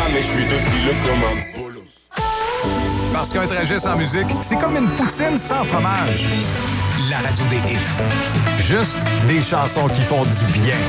mais je suis de fil comme un bolos. Parce qu'un trajet sans musique, c'est comme une poutine sans fromage. La radio des hits. Juste des chansons qui font du bien.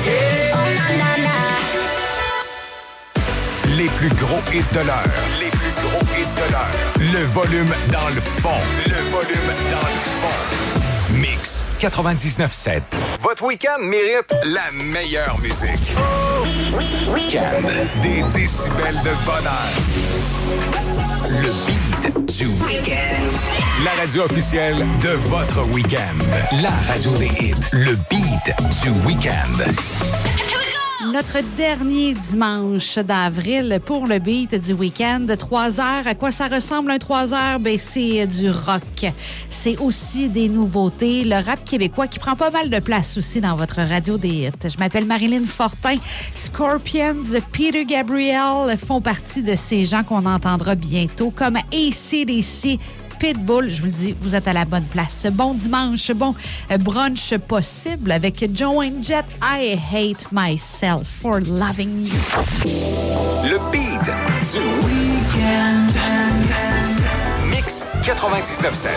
Les plus gros hits de l'heure. Les plus gros hits de l'heure. Le volume dans le fond. Le volume dans le fond. Mix 99.7. Votre week-end mérite la meilleure musique. Week-end. Des décibels de bonheur. Le beat du week-end. La radio officielle de votre week-end. La radio des hits. Le beat du week-end. Notre dernier dimanche d'avril pour le beat du week-end. 3 heures. À quoi ça ressemble un 3 heures? Ben, c'est du rock. C'est aussi des nouveautés. Le rap québécois qui prend pas mal de place aussi dans votre radio des hits. Je m'appelle Marilyn Fortin. Scorpions, Peter Gabriel font partie de ces gens qu'on entendra bientôt, comme AC/DC, Pitbull. Je vous le dis, vous êtes à la bonne place. Bon dimanche, bon brunch possible avec Joan Jett. I hate myself for loving you. Le beat du week-end. Mix 99.7.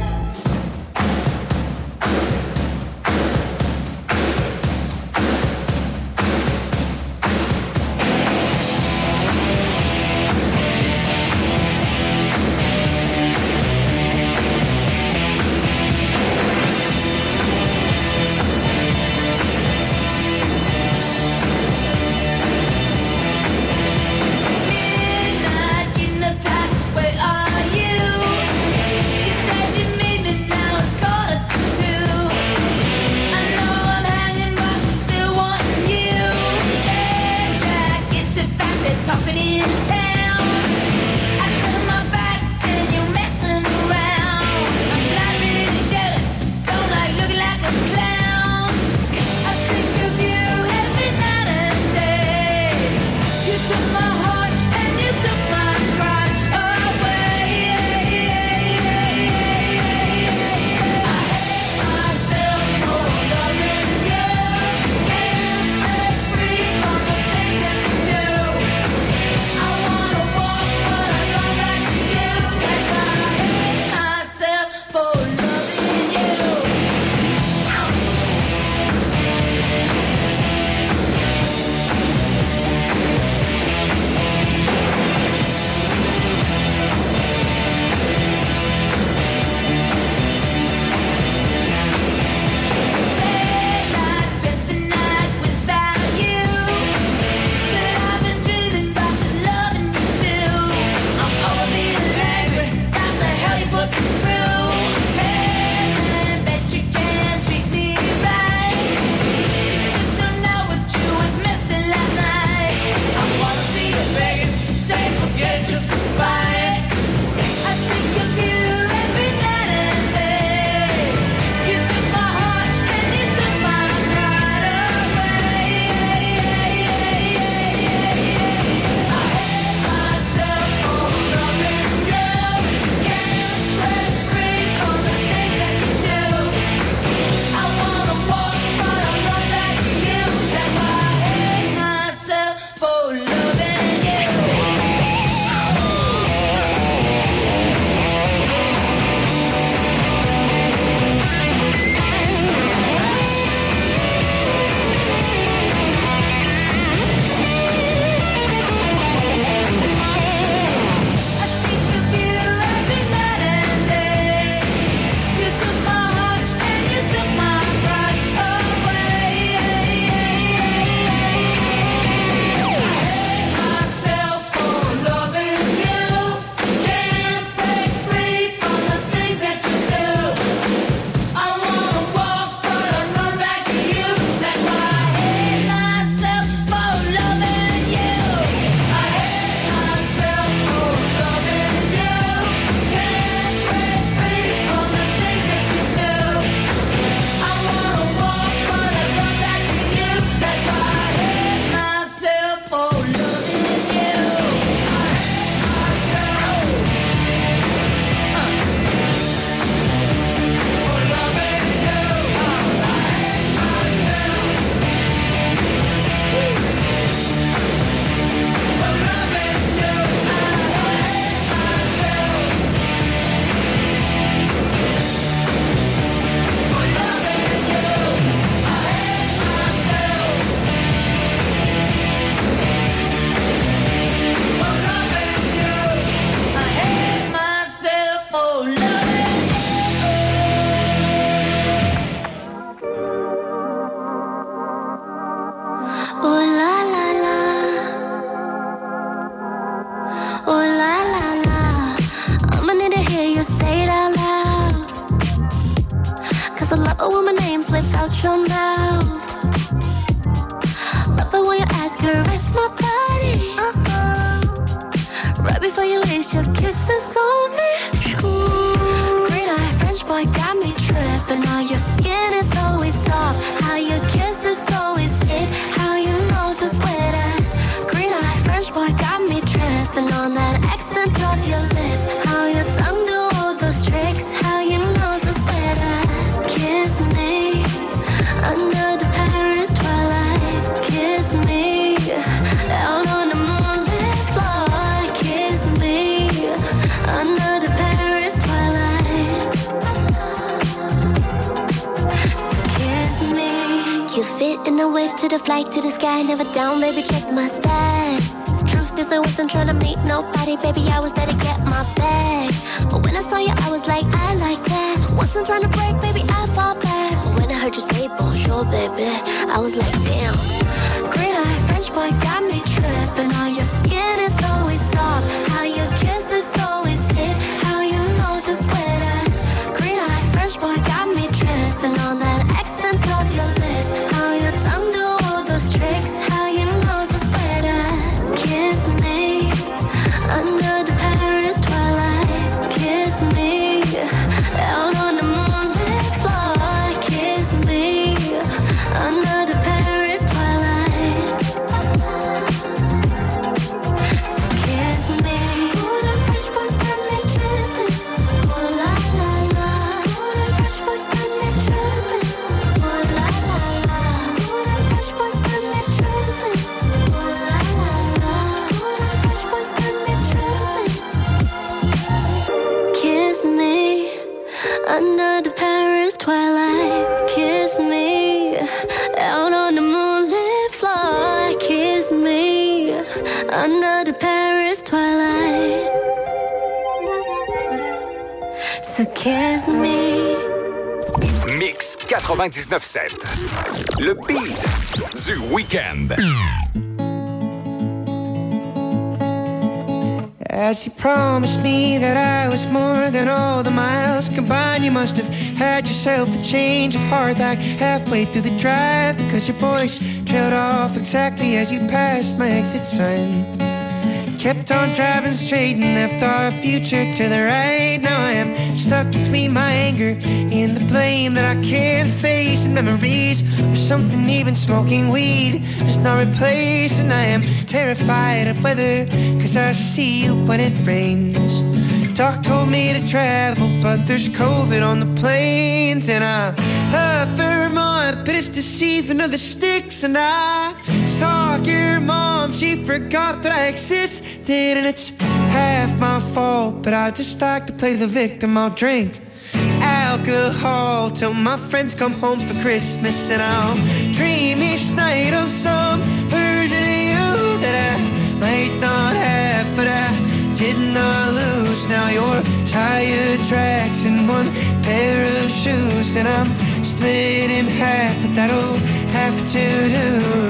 Where are you? what's out your mouth. Love it when you ask her, rest my body. Right before you leave, your kisses on me. Green-eyed French boy got me tripping. How your skin is always soft, how your kisses always hit, how your nose is wetter. Green-eyed French boy got me tripping on that accent of your lips, how your tongue do all those tricks, how your nose is wetter. Kiss me under the Paris twilight. Kiss me out on the moonlit floor. Kiss me under the Paris twilight. So kiss me. You fit in the whip to the flight to the sky. Never down, baby, check my stats. Truth is I wasn't trying to meet nobody, baby, I was there to get my bag. But when I saw you, I was like, I like that. Wasn't trying to break, baby, I fall back. But when I heard you say bonjour, baby, I was like, damn. Green-eyed French boy got me tripping. How your skin is always soft, how your kiss is always hit, how your nose is wetter. Green-eyed French boy got me tripping on that accent of your lips, how your tongue do all those tricks, how your nose is wetter. Kiss me under the Paris twilight. Kiss me out on the moonlit floor. Kiss me under the Paris twilight. So kiss me. Ooh, them French boys got me tripping. Ooh la la la. Ooh, them French boys got me tripping. Ooh la la la. Ooh, them French boys got me tripping. Ooh la la la. Ooh, them French boys got me tripping. Kiss me under the Paris twilight. Kiss me out on the moonlit floor. Kiss me under the Paris twilight. So kiss me. Mix 99.7. Le beat du week-end. As you promised me that I was more than all the miles combined, you must have had yourself a change of heart like halfway through the drive, because your voice trailed off exactly as you passed my exit sign. Kept on driving straight and left our future to the right. Now I am stuck between my anger and the blame that I can't face, and memories or something even smoking weed does not replace. And I am terrified of weather, cause I see you when it rains. Doc told me to travel, but there's COVID on the planes. And I love Vermont, but it's the season of the sticks. And I saw your mom, she forgot that I existed. And it's half my fault, but I just like to play the victim. I'll drink alcohol till my friends come home for Christmas. And I'll dream each night of some version of you that I might not have, but I did not lose. Now your tire tracks in one pair of shoes, and I'm split in half, but that'll have to do.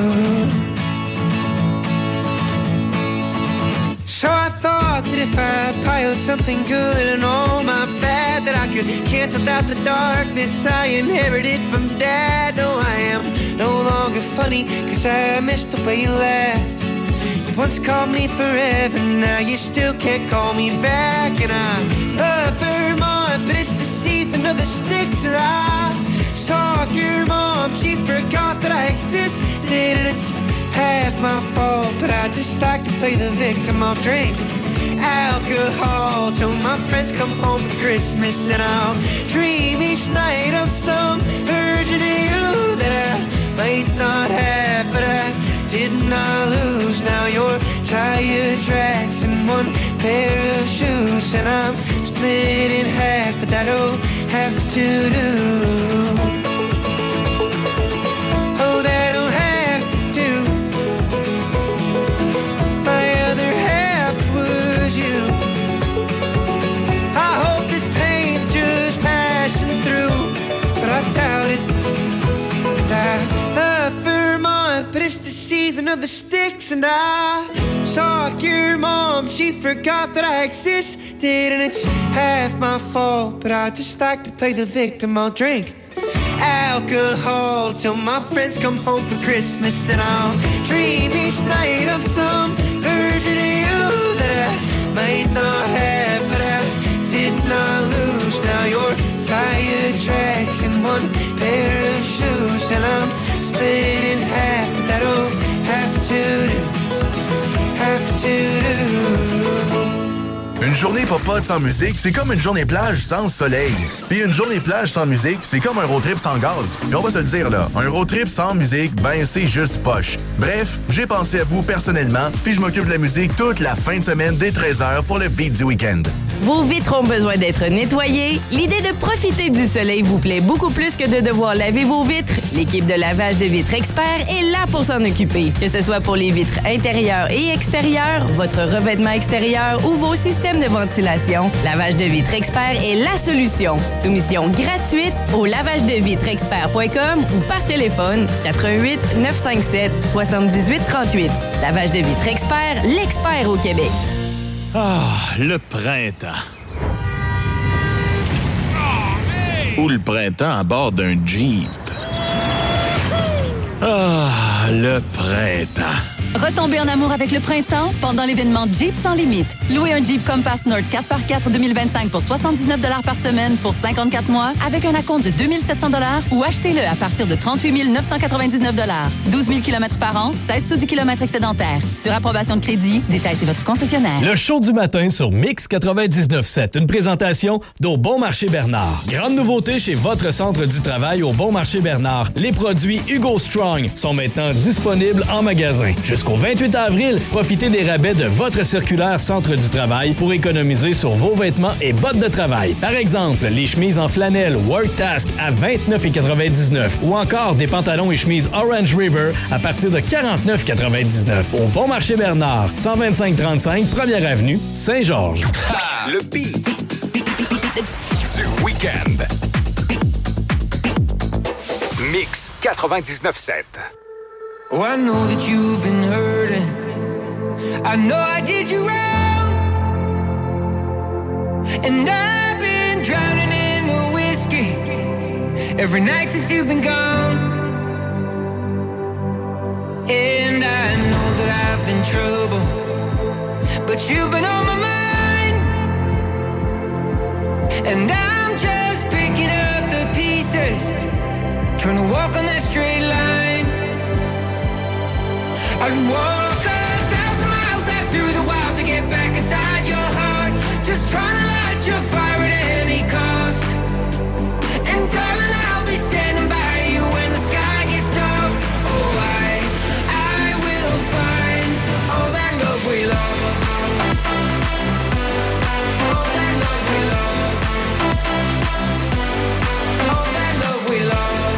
So I thought that if I piled something good and all my bad, that I could cancel out the darkness I inherited from Dad. No, I am no longer funny, cause I missed the way you laughed. You once called me forever, now you still can't call me back. And I love Vermont, but it's the season of the sticks. And I saw your mom, she forgot that I existed. And it's half my fault, but I just like to play the victim. I'll drink alcohol till my friends come home for Christmas. And I'll dream each night of some version of you that I might not have, but I did not lose. Now your tire tracks in one pair of shoes, and I'm split in half, but that'll have to do. Oh, that'll have to do. My other half was you. I hope this pain's just passing through, but I doubt it. 'Cause I love Vermont, but it's the season of the sticks. And I saw your mom, she forgot that I existed. And it's half my fault, but I just like to play the victim. I'll drink alcohol till my friends come home for Christmas, and I'll dream each night of some version of you that I might not have, but I did not lose. Now you're tire tracks and one pair of shoes, and I'm split in half. That'll have to do. Une journée pop-up sans musique, c'est comme une journée plage sans soleil. Puis une journée plage sans musique, c'est comme un road trip sans gaz. Puis on va se le dire là, un road trip sans musique, ben c'est juste poche. Bref, j'ai pensé à vous personnellement, puis je m'occupe de la musique toute la fin de semaine dès 13h pour le beat du week-end. Vos vitres ont besoin d'être nettoyées. L'idée de profiter du soleil vous plaît beaucoup plus que de devoir laver vos vitres. L'équipe de lavage de vitres Expert est là pour s'en occuper. Que ce soit pour les vitres intérieures et extérieures, votre revêtement extérieur ou vos systèmes de ventilation, Lavage de vitres Expert est la solution. Soumission gratuite au lavagedevitrexpert.com ou par téléphone 88 957 78 38. Lavage de vitres Expert, l'expert au Québec. Ah, le printemps. Ou le printemps à bord d'un Jeep. Ah, le printemps. Retombez en amour avec le printemps pendant l'événement Jeep sans limite. Louez un Jeep Compass Nord 4x4 2025 pour 79 $ par semaine pour 54 mois avec un acompte de 2 700 $ ou achetez-le à partir de 38 999 $. 12 000 km par an, 16 sous du kilomètre excédentaire. Sur approbation de crédit, détail chez votre concessionnaire. Le show du matin sur Mix 99.7. Une présentation d'Au Bon Marché Bernard. Grande nouveauté chez votre centre du travail au Bon Marché Bernard. Les produits Hugo Strong sont maintenant disponibles en magasin. Jusqu'au 28 avril, profitez des rabais de votre circulaire Centre du travail pour économiser sur vos vêtements et bottes de travail. Par exemple, les chemises en flanelle Work Task à 29,99 ou encore des pantalons et chemises Orange River à partir de 49,99 au Bon Marché Bernard, 125-35 Première Avenue, Saint-Georges. Le beat du week-end. Mix 99.7. Oh, I know that you've been hurting. I know I did you wrong. And I've been drowning in the whiskey every night since you've been gone. And I know that I've been trouble, but you've been on my mind. And I'm just picking up the pieces, trying to walk on that straight line. I'd walk 1,000 miles out through the wild to get back inside your heart. Just trying to light your fire at any cost. And darling, I'll be standing by you when the sky gets dark. Oh, I will find all that love we lost. All that love we lost. All that love we lost.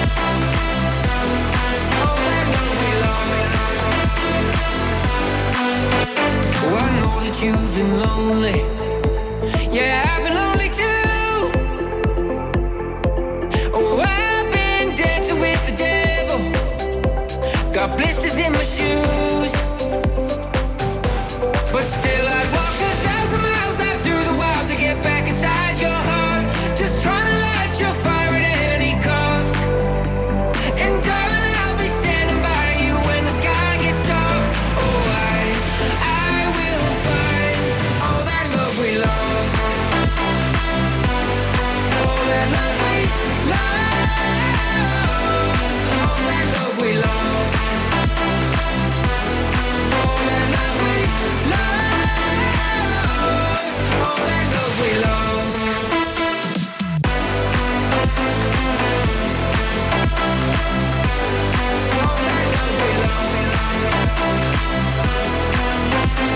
All that love we lost. Oh, I know that you've been lonely.